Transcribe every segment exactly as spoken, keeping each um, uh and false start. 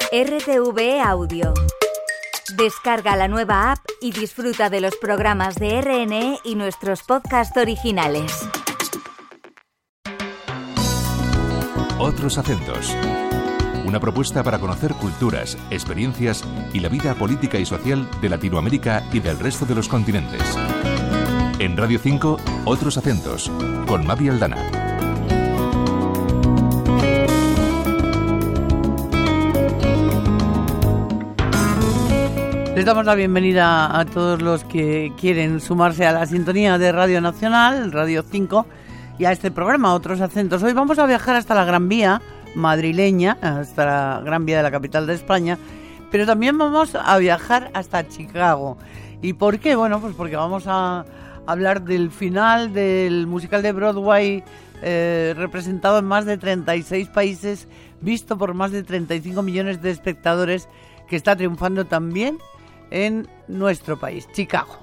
R T V E Audio. Descarga la nueva app y disfruta de los programas de R N E y nuestros podcasts originales. Otros acentos. Una propuesta para conocer culturas, experiencias y la vida política y social de Latinoamérica y del resto de los continentes. En Radio cinco, Otros acentos, con Mavi Aldana. Les damos la bienvenida a todos los que quieren sumarse a la sintonía de Radio Nacional, Radio cinco, y a este programa, Otros acentos. Hoy vamos a viajar hasta la Gran Vía madrileña, hasta la Gran Vía de la capital de España, pero también vamos a viajar hasta Chicago. ¿Y por qué? Bueno, pues porque vamos a hablar del final del musical de Broadway, eh, representado en más de treinta y seis países, visto por más de treinta y cinco millones de espectadores, que está triunfando también en nuestro país, Chicago.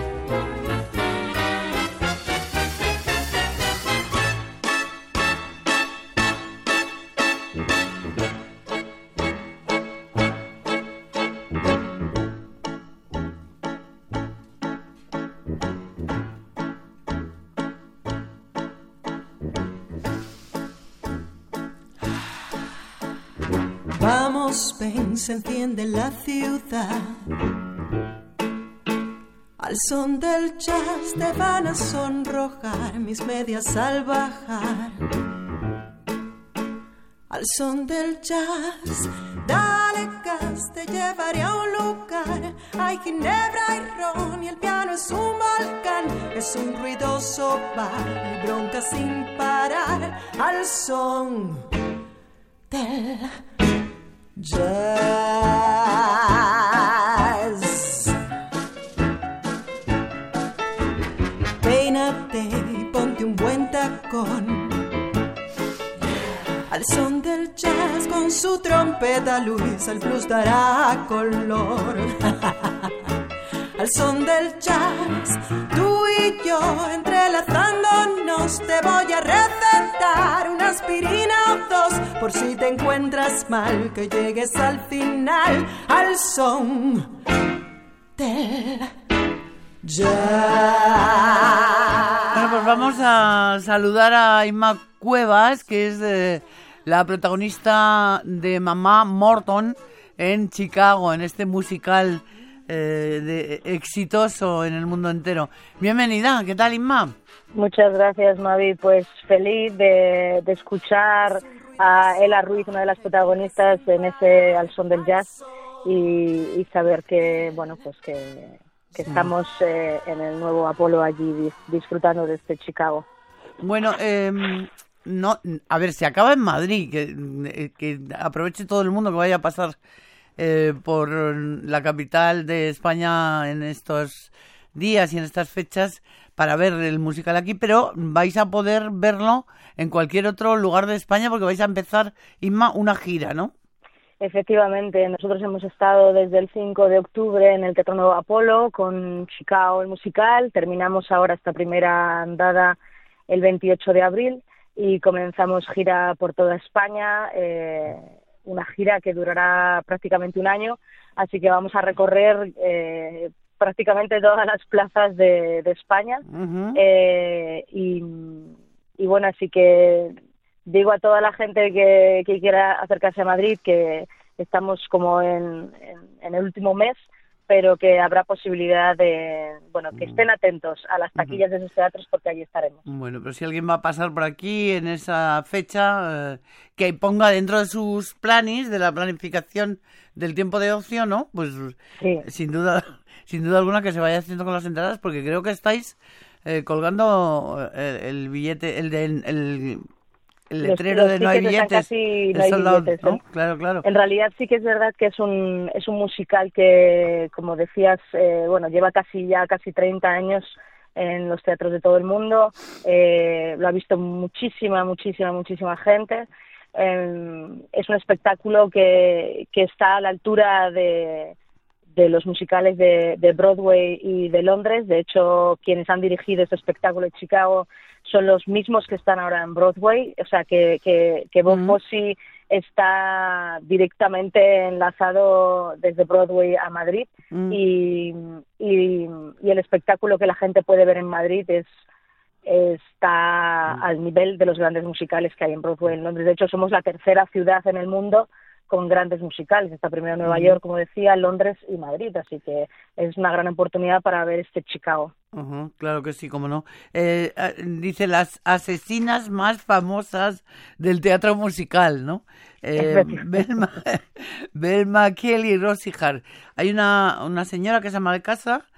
Vamos, ven, se enciende la ciudad. Al son del jazz te van a sonrojar mis medias al bajar. Al son del jazz, dale gas, te llevaré a un lugar. Hay ginebra y ron y el piano es un volcán. Es un ruidoso bar y bronca sin parar. Al son del jazz. Peínate y ponte un buen tacón. Al son del jazz con su trompeta Luis el blues dará color. Al son del jazz, tú y yo entrelazándonos, te voy a recetar una aspirina o dos por si te encuentras mal, que llegues al final al son del jazz. Bueno, pues vamos a saludar a Inma Cuevas, que es de la protagonista de Mamá Morton en Chicago, en este musical Eh, de, exitoso en el mundo entero. Bienvenida, ¿qué tal, Inma? Muchas gracias, Mavi. Pues feliz de, de escuchar a Ela Ruiz, una de las protagonistas en ese Al son del jazz, y, y saber que, bueno, pues que, que sí. estamos eh, en el nuevo Apolo allí disfrutando de este Chicago. Bueno, eh, no, a ver, se acaba en Madrid, que, que aproveche todo el mundo que vaya a pasar Eh, por la capital de España en estos días y en estas fechas para ver el musical aquí, pero vais a poder verlo en cualquier otro lugar de España porque vais a empezar, Inma, una gira, ¿no? Efectivamente, nosotros hemos estado desde el cinco de octubre en el Teatro Nuevo Apolo con Chicago el musical, terminamos ahora esta primera andada el veintiocho de abril y comenzamos gira por toda España, eh, una gira que durará prácticamente un año, así que vamos a recorrer eh, prácticamente todas las plazas de, de España. Uh-huh. eh, y, y bueno, así que digo a toda la gente que, que quiera acercarse a Madrid que estamos como en, en, en el último mes, pero que habrá posibilidad de, bueno, que estén atentos a las taquillas de esos teatros porque allí estaremos. Bueno, pero si alguien va a pasar por aquí en esa fecha, eh, que ponga dentro de sus planes, de la planificación del tiempo de ocio, ¿no? Pues sí. sin duda, sin duda alguna que se vaya haciendo con las entradas, porque creo que estáis eh, colgando el, el billete, el, el, el el letrero los, los de no hay billetes, casi no hay billetes ¿no? ¿eh? Claro, claro. En realidad sí que es verdad que es un es un musical que, como decías, eh, bueno, lleva casi ya casi treinta años en los teatros de todo el mundo. Eh, lo ha visto muchísima, muchísima, muchísima gente. Eh, es un espectáculo que que está a la altura de de los musicales de, de Broadway y de Londres. De hecho, quienes han dirigido este espectáculo en Chicago son los mismos que están ahora en Broadway, o sea que, que, que Bob Fosse está directamente enlazado desde Broadway a Madrid mm. y, y, y el espectáculo que la gente puede ver en Madrid es está mm. al nivel de los grandes musicales que hay en Broadway en Londres. De hecho, somos la tercera ciudad en el mundo con grandes musicales. Está primero Nueva uh-huh. York, como decía, Londres y Madrid, así que es una gran oportunidad para ver este Chicago. Uh-huh, claro que sí, cómo no. Eh, dice las asesinas más famosas del teatro musical, ¿no? Eh, Belma, Belma Kelly y Rosie Hart. Hay una, una señora que se llama de casa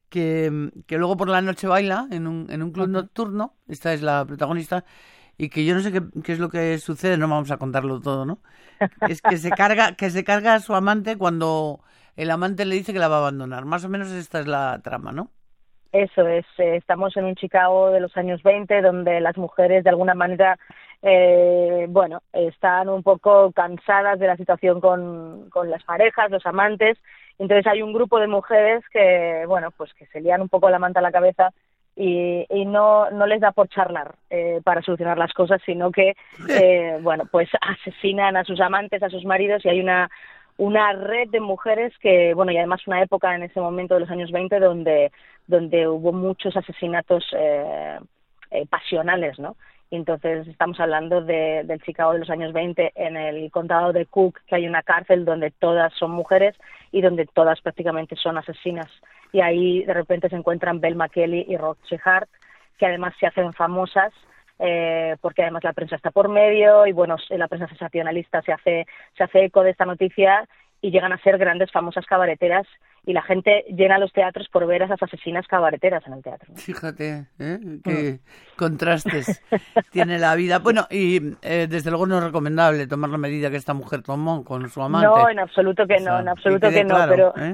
que, que luego por la noche baila en un, en un club uh-huh. nocturno. Esta es la protagonista. Y que yo no sé qué, qué es lo que sucede, no vamos a contarlo todo, ¿no? Es que se carga que se carga a su amante cuando el amante le dice que la va a abandonar. Más o menos esta es la trama, ¿no? Eso es. Eh, estamos en un Chicago de los años veinte donde las mujeres de alguna manera, eh, bueno, están un poco cansadas de la situación con, con las parejas, los amantes. Entonces hay un grupo de mujeres que, bueno, pues que se lían un poco la manta a la cabeza y, y no, no les da por charlar eh, para solucionar las cosas, sino que, eh, bueno, pues asesinan a sus amantes, a sus maridos, y hay una una red de mujeres que, bueno, y además una época en ese momento de los años veinte donde donde hubo muchos asesinatos eh, eh, pasionales, ¿no? Y entonces estamos hablando de, del Chicago de los años veinte en el condado de Cook, que hay una cárcel donde todas son mujeres y donde todas prácticamente son asesinas. Y ahí de repente se encuentran Belma Kelly y Rosie Hart, que además se hacen famosas eh, porque además la prensa está por medio y bueno, la prensa sensacionalista se hace se hace eco de esta noticia y llegan a ser grandes famosas cabareteras y la gente llena los teatros por ver a esas asesinas cabareteras en el teatro. Fíjate, ¿eh? Qué mm. contrastes tiene la vida. Bueno, y eh, desde luego no es recomendable tomar la medida que esta mujer tomó con su amante. No, en absoluto que o sea, no, en absoluto que, que no, claro, pero ¿eh?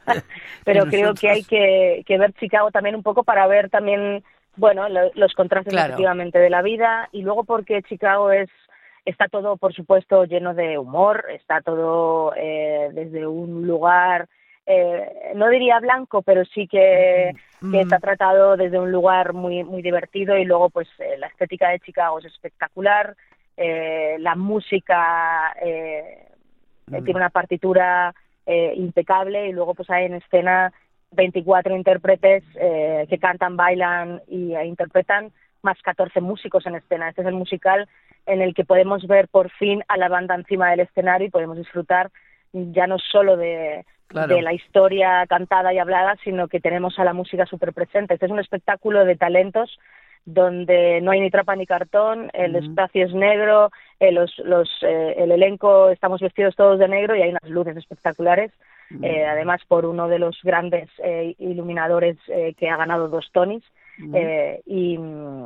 pero que creo nosotros... que hay que, que ver Chicago también un poco para ver también, bueno, lo, los contrastes claro. efectivamente de la vida, y luego porque Chicago es está todo, por supuesto, lleno de humor, está todo eh, desde un lugar, eh, no diría blanco, pero sí que, mm. que está tratado desde un lugar muy muy divertido, y luego pues eh, la estética de Chicago es espectacular, eh, la música eh, mm. tiene una partitura eh, impecable, y luego pues hay en escena veinticuatro intérpretes eh, que cantan, bailan y eh, interpretan, más catorce músicos en escena. Este es el musical en el que podemos ver por fin a la banda encima del escenario y podemos disfrutar ya no solo de, claro. de la historia cantada y hablada, sino que tenemos a la música súper presente. Este es un espectáculo de talentos donde no hay ni trapa ni cartón, el mm. espacio es negro, eh, los, los, eh, el elenco estamos vestidos todos de negro y hay unas luces espectaculares, mm. eh, además por uno de los grandes eh, iluminadores eh, que ha ganado dos Tonys, mm. eh, y...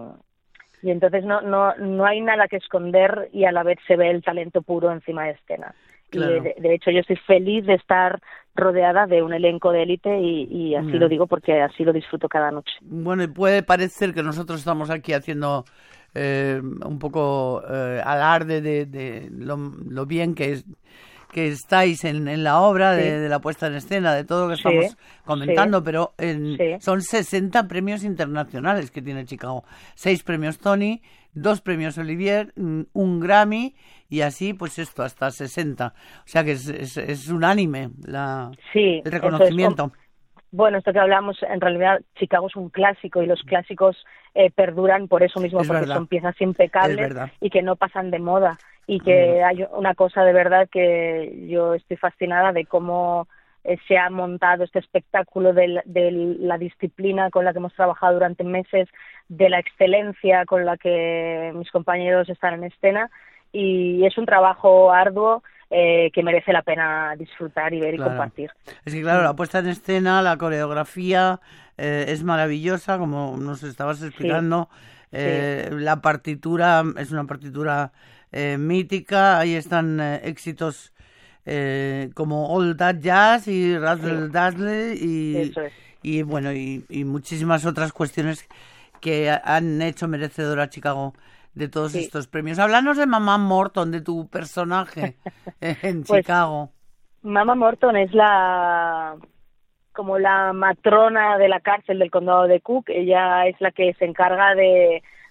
y entonces no no no hay nada que esconder y a la vez se ve el talento puro encima de escena. Claro. Y de, de hecho yo estoy feliz de estar rodeada de un elenco de élite y, y así yeah. lo digo porque así lo disfruto cada noche. Bueno, y puede parecer que nosotros estamos aquí haciendo eh, un poco eh, alarde de, de lo, lo bien que es que estáis en, en la obra, sí. de, de la puesta en escena, de todo lo que sí, estamos comentando, sí, pero en, sí. son sesenta premios internacionales que tiene Chicago. Seis premios Tony, dos premios Olivier, un Grammy y así, pues esto, hasta sesenta. O sea que es, es, es unánime la, sí, el reconocimiento. Bueno, esto que hablamos, en realidad Chicago es un clásico y los clásicos eh, perduran por eso mismo, es porque verdad. son piezas impecables y que no pasan de moda. Y que hay una cosa de verdad que yo estoy fascinada de cómo eh, se ha montado este espectáculo, de, de la disciplina con la que hemos trabajado durante meses, de la excelencia con la que mis compañeros están en escena, y es un trabajo arduo eh, que merece la pena disfrutar y ver claro. y compartir. Es que claro, la puesta en escena, la coreografía eh, es maravillosa, como nos estabas explicando. Sí. Eh, sí. La partitura es una partitura Eh, mítica, ahí están eh, éxitos eh, como All That Jazz y Razzle sí. Dazzle y, es. y bueno y, y muchísimas otras cuestiones que han hecho merecedora a Chicago de todos sí. estos premios. Háblanos de Mamá Morton, de tu personaje en pues, Chicago. Mamá Morton es la como la matrona de la cárcel del condado de Cook. Ella es la que se encarga de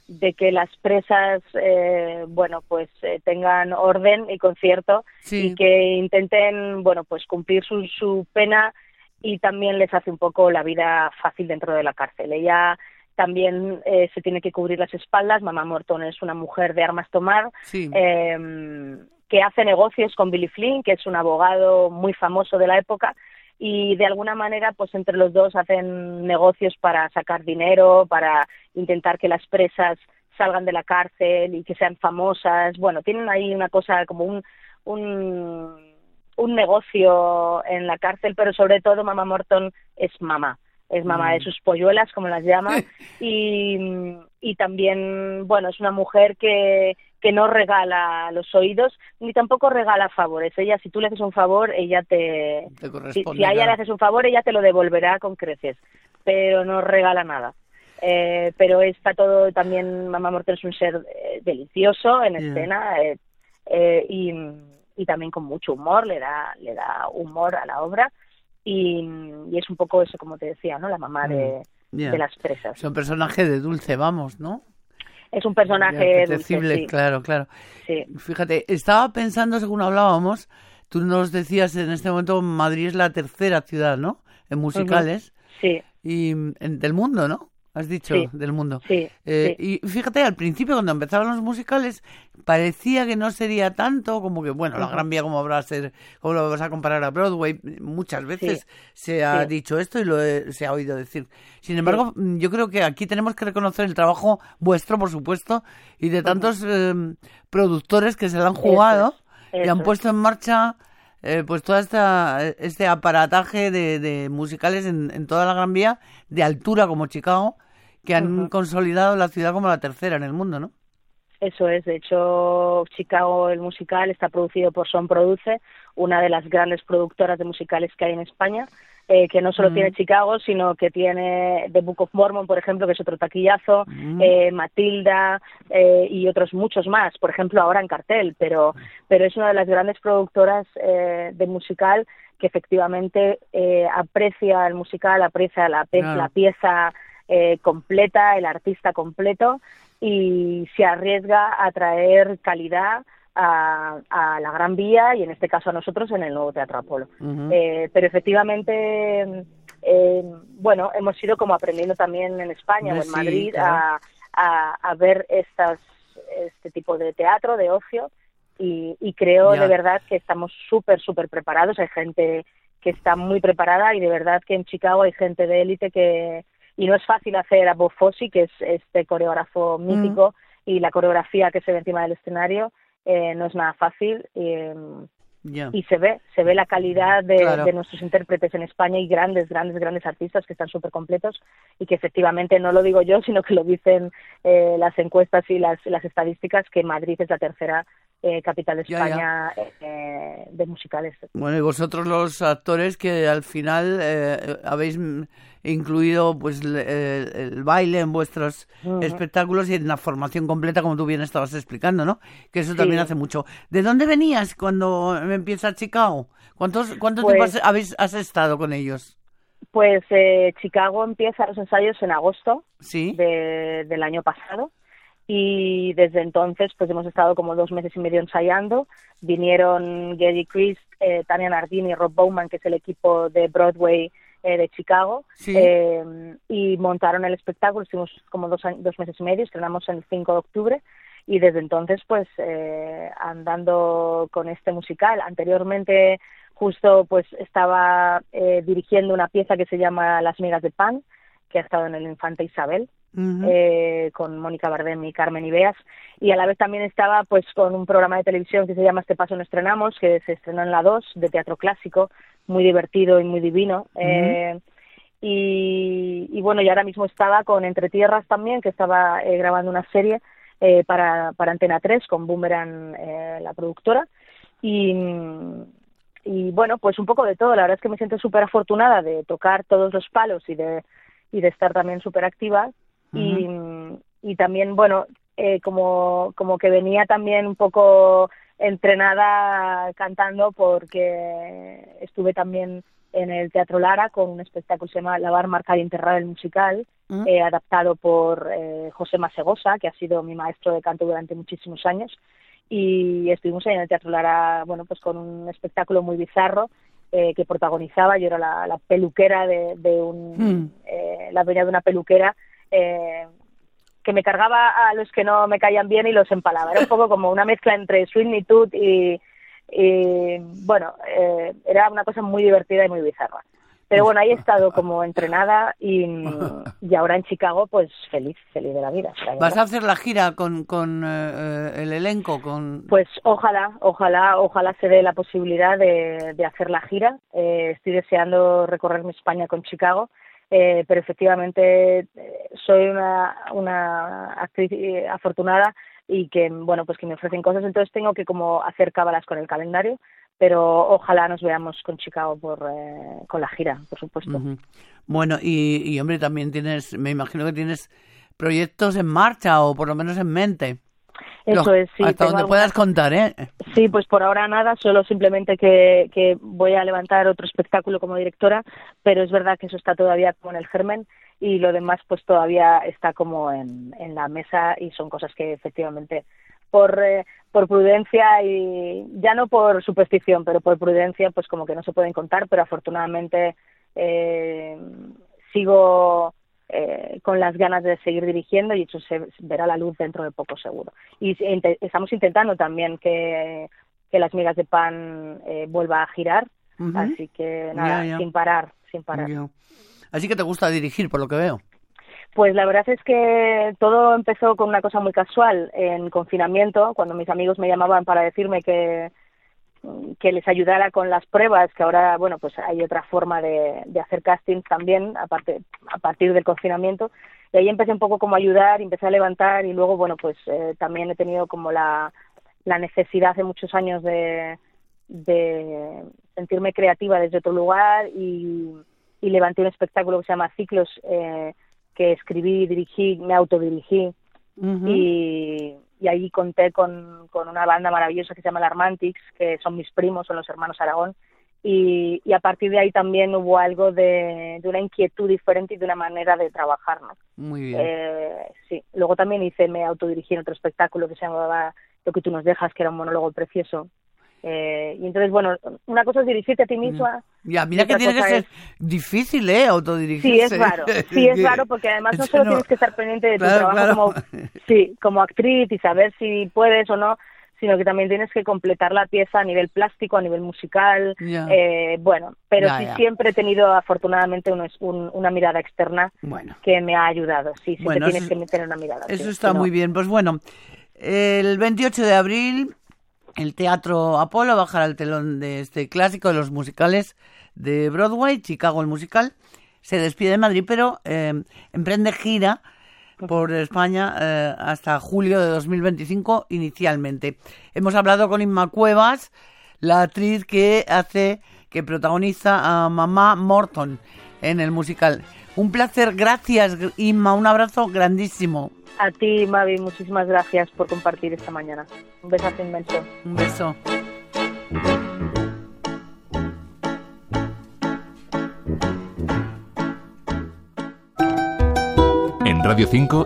de que las presas, eh, bueno, pues eh, tengan orden y concierto, sí. y que intenten, bueno, pues cumplir su, su pena, y también les hace un poco la vida fácil dentro de la cárcel. Ella también eh, se tiene que cubrir las espaldas. Mama Morton es una mujer de armas tomar, sí. eh, que hace negocios con Billy Flynn, que es un abogado muy famoso de la época, y de alguna manera pues entre los dos hacen negocios para sacar dinero, para intentar que las presas salgan de la cárcel y que sean famosas. Bueno, tienen ahí una cosa como un un, un negocio en la cárcel, pero sobre todo Mama Morton es mamá. Es mamá de sus polluelas, como las llama, y, y también, bueno, es una mujer que, que no regala los oídos, ni tampoco regala favores. Ella, si tú le haces un favor, ella te... te si, si a ella le haces un favor, ella te lo devolverá con creces, pero no regala nada. Eh, pero está todo, también Mama Morton es un ser eh, delicioso en yeah. escena, eh, eh, y, y también con mucho humor, le da, le da humor a la obra. Y, y es un poco eso, como te decía, ¿no? La mamá de, yeah. de las presas. Es un personaje de dulce, vamos, ¿no? Es un personaje dulce, sí. Claro, claro. Sí. Fíjate, estaba pensando, según hablábamos, tú nos decías en este momento Madrid es la tercera ciudad, ¿no? En musicales. Uh-huh. Sí. Y en, del mundo, ¿no? Has dicho, sí. del mundo. Sí, eh, sí. Y fíjate, al principio cuando empezaban los musicales parecía que no sería tanto, como que, bueno, uh-huh. la Gran Vía, ¿cómo va a ser? ¿Cómo lo vas a comparar a Broadway? Muchas veces sí. se ha sí. dicho esto y lo he, se ha oído decir. Sin embargo, sí. yo creo que aquí tenemos que reconocer el trabajo vuestro, por supuesto, y de tantos uh-huh. eh, productores que se lo han jugado eso es, eso y han puesto en marcha... Eh, pues todo esta, este aparataje de, de musicales en, en toda la Gran Vía, de altura como Chicago, que han uh-huh. consolidado la ciudad como la tercera en el mundo, ¿no? Eso es, de hecho, Chicago, el musical, está producido por Son Produce, una de las grandes productoras de musicales que hay en España, eh, que no solo uh-huh. tiene Chicago, sino que tiene The Book of Mormon, por ejemplo, que es otro taquillazo, uh-huh. eh, Matilda eh, y otros muchos más, por ejemplo, ahora en cartel, pero, pero es una de las grandes productoras eh, de musical que efectivamente eh, aprecia el musical, aprecia la, pe- claro. la pieza eh, completa, el artista completo, y se arriesga a traer calidad A, a la Gran Vía y en este caso a nosotros en el nuevo Teatro Apolo. Uh-huh. Eh, pero efectivamente, eh, bueno, hemos ido como aprendiendo también en España no, o en Madrid sí, claro. a, a, a ver estas, este tipo de teatro, de ocio, y, y creo ya. de verdad que estamos súper, súper preparados. Hay gente que está muy preparada y de verdad que en Chicago hay gente de élite que... Y no es fácil hacer a Bob Fosse, que es este coreógrafo mítico, uh-huh. y la coreografía que se ve encima del escenario. Eh, no es nada fácil eh, yeah. y se ve se ve la calidad de, claro. de nuestros intérpretes en España y grandes, grandes, grandes artistas que están súper completos y que efectivamente no lo digo yo, sino que lo dicen eh, las encuestas y las, las estadísticas, que Madrid es la tercera eh, capital de España yeah, yeah. Eh, de musicales. Bueno, y vosotros los actores que al final eh, habéis incluido pues el, el baile en vuestros uh-huh. espectáculos y en la formación completa, como tú bien estabas explicando, ¿no? Que eso sí. también hace mucho. ¿De dónde venías cuando empieza Chicago? ¿Cuántos cuánto pues, tiempo has, habéis, has estado con ellos? Pues eh, Chicago empieza los ensayos en agosto ¿Sí? de, del año pasado. Y desde entonces pues hemos estado como dos meses y medio ensayando. Vinieron Gary Christ, eh, Tania Nardini y Rob Bowman, que es el equipo de Broadway eh, de Chicago, sí. eh, y montaron el espectáculo. Estuvimos como dos, dos meses y medio, estrenamos el cinco de octubre, y desde entonces pues eh, andando con este musical. Anteriormente justo pues estaba eh, dirigiendo una pieza que se llama Las migas de pan, que ha estado en el Infante Isabel, uh-huh. eh, con Mónica Bardem y Carmen Ibeas, y a la vez también estaba pues con un programa de televisión que se llama Este paso no estrenamos, que se estrenó en la dos, de teatro clásico, muy divertido y muy divino, uh-huh. eh, y, y bueno, y ahora mismo estaba con Entre Tierras también, que estaba eh, grabando una serie eh, para, para Antena tres, con Boomerang, eh, la productora, y... y bueno, pues un poco de todo. La verdad es que me siento súper afortunada de tocar todos los palos y de y de estar también súper activa, uh-huh. y, y también, bueno, eh, como, como que venía también un poco entrenada cantando, porque estuve también en el Teatro Lara con un espectáculo que se llama Lavar, Marcar y Enterrar, el musical, ¿Mm? eh, adaptado por eh, José Masegosa, que ha sido mi maestro de canto durante muchísimos años, y estuvimos ahí en el Teatro Lara, bueno, pues con un espectáculo muy bizarro eh, que protagonizaba. Yo era la, la peluquera de, de un, mm. eh, la dueña de una peluquera, eh, que me cargaba a los que no me caían bien y los empalaba. Era un poco como una mezcla entre Sweeney Todd y, y bueno, eh, era una cosa muy divertida y muy bizarra. Pero bueno, ahí he estado como entrenada y, y ahora en Chicago, pues feliz, feliz de la vida. ¿Vas a hacer la gira con, con eh, el elenco? Con... Pues ojalá, ojalá, ojalá se dé la posibilidad de, de hacer la gira. Eh, estoy deseando recorrerme España con Chicago, eh, pero efectivamente eh, soy una, una actriz eh, afortunada y que, bueno, pues que me ofrecen cosas, entonces tengo que como hacer cábalas con el calendario. Pero ojalá nos veamos con Chicago por eh, con la gira, por supuesto. Uh-huh. Bueno, y, y hombre, también tienes, me imagino que tienes proyectos en marcha o por lo menos en mente. Eso Los, es, sí. Hasta donde algunas... puedas contar, ¿eh? Sí, pues por ahora nada, solo simplemente que, que voy a levantar otro espectáculo como directora, pero es verdad que eso está todavía como en el germen y lo demás pues todavía está como en, en la mesa y son cosas que efectivamente... por eh, por prudencia y ya no por superstición, pero por prudencia pues como que no se pueden contar, pero afortunadamente eh, sigo eh, con las ganas de seguir dirigiendo y eso se verá la luz dentro de poco seguro. Y int- estamos intentando también que, que Las Migas de Pan eh, vuelva a girar, uh-huh. así que nada, yeah, yeah. sin parar, sin parar. Yeah. Así que te gusta dirigir, por lo que veo. Pues la verdad es que todo empezó con una cosa muy casual. En confinamiento, cuando mis amigos me llamaban para decirme que, que les ayudara con las pruebas, que ahora, bueno, pues hay otra forma de, de hacer castings también, aparte, a partir del confinamiento. Y ahí empecé un poco como a ayudar, empecé a levantar y luego, bueno, pues eh, también he tenido como la, la necesidad hace muchos años de, de sentirme creativa desde otro lugar y, y levanté un espectáculo que se llama Ciclos, eh, que escribí, dirigí, me autodirigí uh-huh. y, y ahí conté con, con una banda maravillosa que se llama Larmantics, que son mis primos, son los hermanos Aragón, y, y a partir de ahí también hubo algo de, de una inquietud diferente y de una manera de trabajar, ¿no? Muy bien. Eh, sí, luego también hice, me autodirigí en otro espectáculo que se llamaba Lo que tú nos dejas, que era un monólogo precioso. Eh, y entonces, bueno, una cosa es dirigirte a ti misma. Ya, mira que tiene que ser es... difícil, ¿eh? Autodirigirse. Sí, es raro. Sí, es raro porque además no solo no... tienes que estar pendiente de tu claro, trabajo claro. como, sí, como actriz y saber si puedes o no, sino que también tienes que completar la pieza a nivel plástico, a nivel musical. Eh, bueno, pero ya, sí ya. siempre he tenido afortunadamente un, un, una mirada externa bueno. que me ha ayudado. Sí, siempre bueno, tienes eso, que meter una mirada. Eso sí, está si muy no... bien. Pues bueno, el veintiocho de abril... el Teatro Apolo bajará el telón de este clásico de los musicales de Broadway, Chicago el musical. Se despide de Madrid, pero eh, emprende gira por España eh, hasta julio de dos mil veinticinco inicialmente. Hemos hablado con Inma Cuevas, la actriz que hace, que protagoniza a Mamá Morton en el musical. Un placer, gracias Inma, un abrazo grandísimo. A ti, Mavi, muchísimas gracias por compartir esta mañana. Un besazo inmenso. Un beso. En Radio cinco,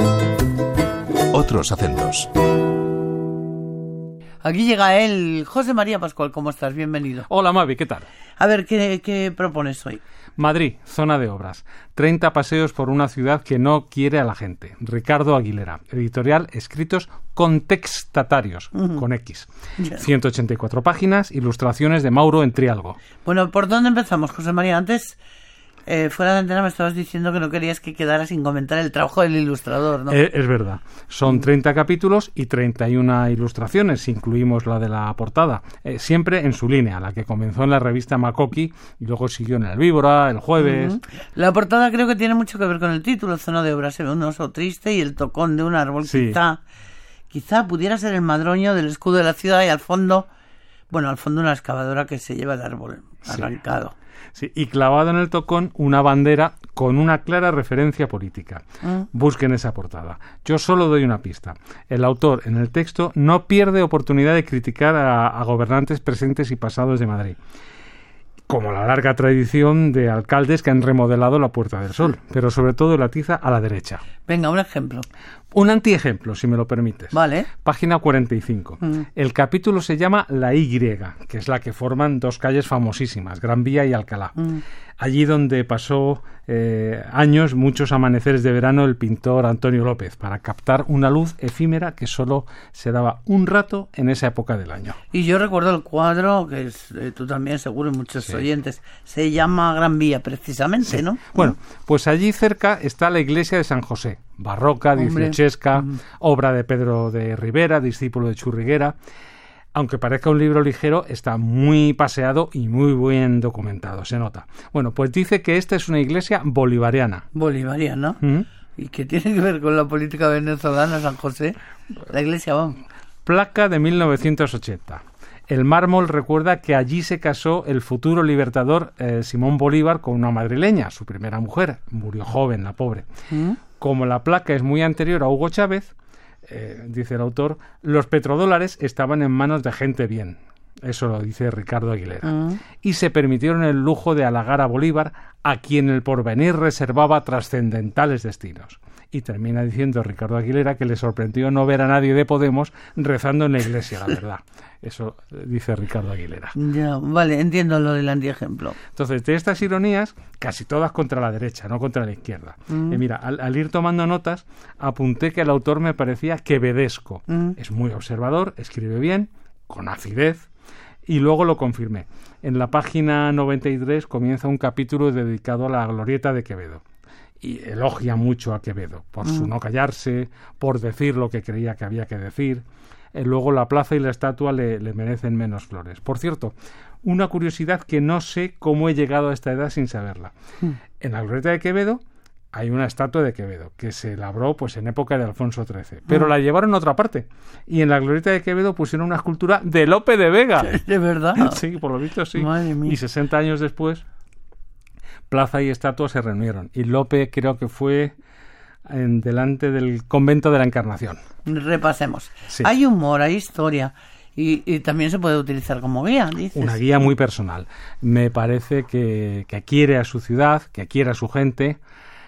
otros acentos. Aquí llega él, José María Pascual. ¿Cómo estás? Bienvenido. Hola, Mavi, ¿qué tal? A ver, ¿qué, qué propones hoy? Madrid, zona de obras. treinta paseos por una ciudad que no quiere a la gente. Ricardo Aguilera. Editorial Escritos Contextatarios, uh-huh. con X. Yeah. ciento ochenta y cuatro páginas, ilustraciones de Mauro Entrialgo. Bueno, ¿por dónde empezamos, José María? Antes, eh, fuera de antena me estabas diciendo que no querías que quedara sin comentar el trabajo del ilustrador, ¿no? Eh, es verdad. Son treinta capítulos y treinta y una ilustraciones, si incluimos la de la portada. Eh, siempre en su línea, la que comenzó en la revista Makoki y luego siguió en el Víbora, el Jueves. Uh-huh. La portada creo que tiene mucho que ver con el título, Zona de Obras. Se ve un oso triste y el tocón de un árbol. Sí. Quizá, quizá pudiera ser el madroño del escudo de la ciudad y al fondo, bueno, al fondo una excavadora que se lleva el árbol arrancado. Sí. Sí, y clavado en el tocón una bandera con una clara referencia política. ¿Mm? Busquen esa portada. Yo solo doy una pista. El autor en el texto no pierde oportunidad de criticar a, a gobernantes presentes y pasados de Madrid. como la larga tradición de alcaldes que han remodelado la Puerta del Sol, pero sobre todo la tiza a la derecha. Venga, un ejemplo. Un antiejemplo, si me lo permites. Vale. Página cuarenta y cinco. Mm. El capítulo se llama La Y, que es la que forman dos calles famosísimas, Gran Vía y Alcalá. Mm. Allí donde pasó eh, años, muchos amaneceres de verano, el pintor Antonio López, para captar una luz efímera que solo se daba un rato en esa época del año. Y yo recuerdo el cuadro, que es, eh, tú también seguro, y muchos sí. oyentes, se llama Gran Vía precisamente, sí. ¿no? Bueno, pues allí cerca está la iglesia de San José, barroca, dieciochesca, mm. obra de Pedro de Rivera, discípulo de Churriguera. Aunque parezca un libro ligero, está muy paseado y muy bien documentado, se nota. Bueno, pues dice que esta es una iglesia bolivariana. ¿Bolivariana? ¿Mm? ¿Y qué tiene que ver con la política venezolana, San José? La iglesia, vamos. Placa de mil novecientos ochenta. El mármol recuerda que allí se casó el futuro libertador eh, Simón Bolívar con una madrileña, su primera mujer. Murió joven, la pobre. ¿Mm? Como la placa es muy anterior a Hugo Chávez, Eh, dice el autor, los petrodólares estaban en manos de gente bien. Eso lo dice Ricardo Aguilera. Uh-huh. Y se permitieron el lujo de halagar a Bolívar, a quien el porvenir reservaba trascendentales destinos. Y termina diciendo Ricardo Aguilera que le sorprendió no ver a nadie de Podemos rezando en la iglesia, la verdad. Eso dice Ricardo Aguilera. Ya, vale, entiendo lo del antiejemplo. Entonces, de estas ironías, casi todas contra la derecha, no contra la izquierda. Mm. Y mira, al, al ir tomando notas, apunté que el autor me parecía quevedesco. Mm. Es muy observador, escribe bien, con acidez, y luego lo confirmé. En la página noventa y tres comienza un capítulo dedicado a la glorieta de Quevedo. Y elogia mucho a Quevedo por su no callarse, por decir lo que creía que había que decir. Eh, luego la plaza y la estatua le, le merecen menos flores. Por cierto, una curiosidad que no sé cómo he llegado a esta edad sin saberla. Mm. En la glorieta de Quevedo hay una estatua de Quevedo que se labró pues en época de Alfonso trece, pero mm. la llevaron a otra parte. Y en la glorieta de Quevedo pusieron una escultura de Lope de Vega. ¿De verdad? Sí, por lo visto sí. Madre mía. Y sesenta años después, plaza y estatua se reunieron. Y Lope creo que fue en delante del convento de la Encarnación. Repasemos. Sí. Hay humor, hay historia. Y, y también se puede utilizar como guía, dices. Una guía muy personal. Me parece que, que quiere a su ciudad, que quiere a su gente.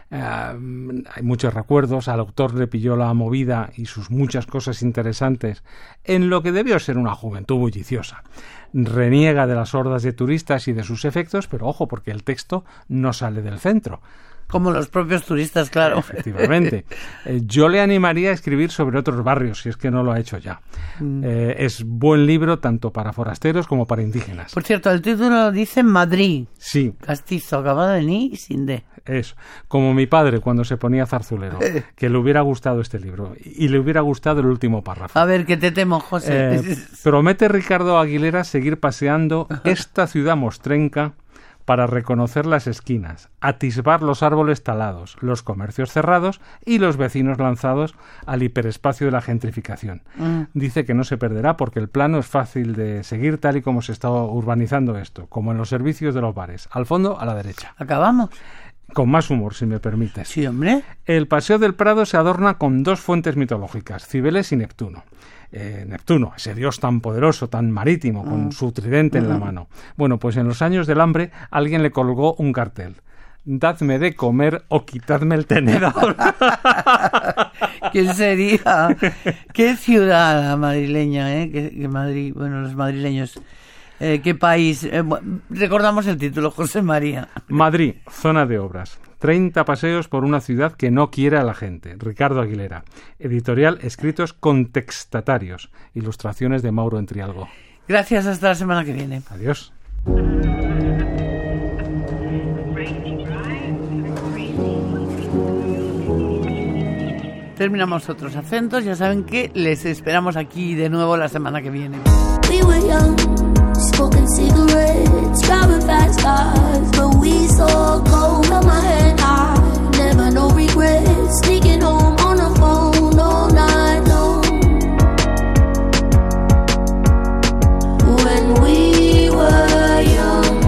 Uh, hay muchos recuerdos. Al autor le pilló la movida y sus muchas cosas interesantes en lo que debió ser una juventud bulliciosa. Reniega de las hordas de turistas y de sus efectos, pero ojo, porque el texto no sale del centro. Como los propios turistas, claro. Efectivamente. Eh, yo le animaría a escribir sobre otros barrios, si es que no lo ha hecho ya. Mm. Eh, es buen libro tanto para forasteros como para indígenas. Por cierto, el título dice Madrid. Sí. Castizo, acabado en I y sin D. Eso. Como mi padre cuando se ponía zarzulero, que le hubiera gustado este libro y le hubiera gustado el último párrafo. A ver, que te temo, José. Eh, promete Ricardo Aguilera seguir paseando esta ciudad mostrenca para reconocer las esquinas, atisbar los árboles talados, los comercios cerrados y los vecinos lanzados al hiperespacio de la gentrificación. Mm. Dice que no se perderá porque el plano es fácil de seguir tal y como se está urbanizando esto, como en los servicios de los bares. Al fondo, a la derecha. ¿Acabamos? Con más humor, si me permites. Sí, hombre. El Paseo del Prado se adorna con dos fuentes mitológicas, Cibeles y Neptuno. Eh, Neptuno, ese dios tan poderoso, tan marítimo, con mm. su tridente mm. en la mano. Bueno, pues en los años del hambre alguien le colgó un cartel. Dadme de comer o quitadme el tenedor. ¿Quién sería? ¿Qué ciudad madrileña, eh? ¿Qué, qué Madrid? Bueno, los madrileños... Eh, ¿Qué país? Eh, recordamos el título, José María. Madrid, zona de obras. treinta paseos por una ciudad que no quiere a la gente. Ricardo Aguilera. Editorial Escritos Contextatarios. Ilustraciones de Mauro Entrialgo. Gracias, hasta la semana que viene. Adiós. Terminamos otros acentos. Ya saben que les esperamos aquí de nuevo la semana que viene. We were young. Smoking cigarettes, driving fast cars, but we so cold. Held my head high, never no regrets. Sneaking home on the phone all night long. When we were young,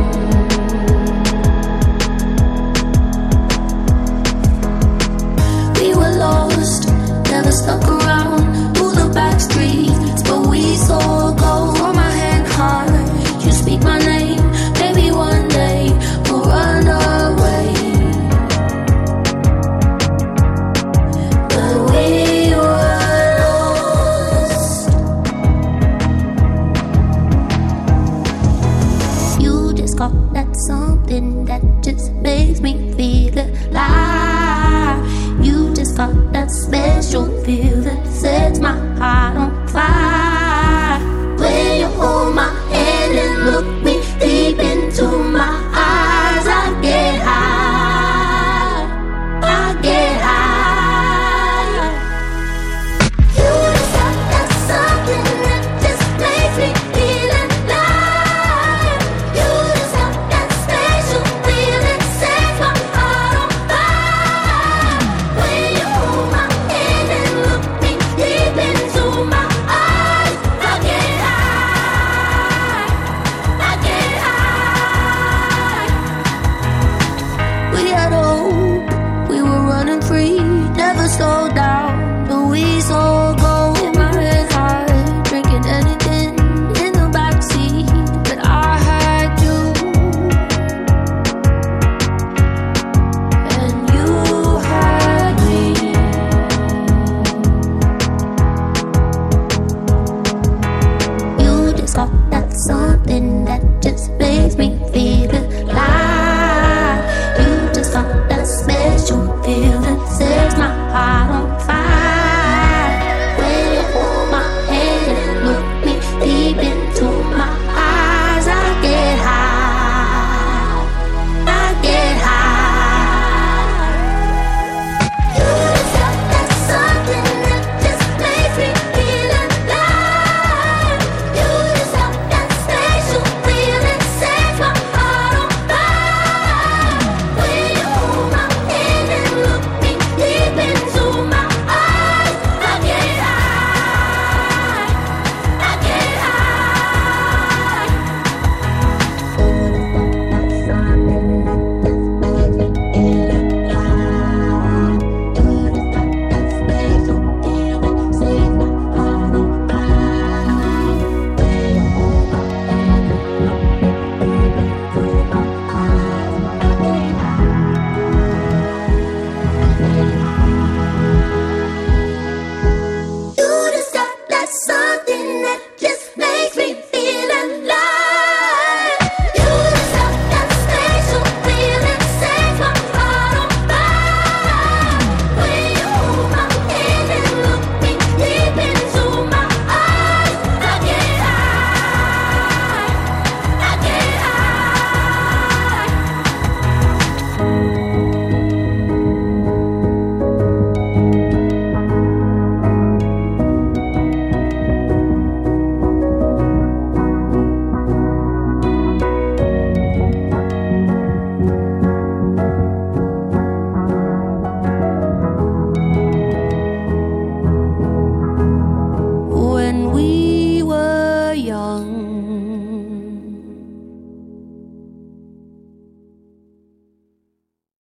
we were lost, never stuck around through the back streets, but we so cold. Hold my hand high. got that something that just makes me feel alive. You just got that special feel that sets my heart on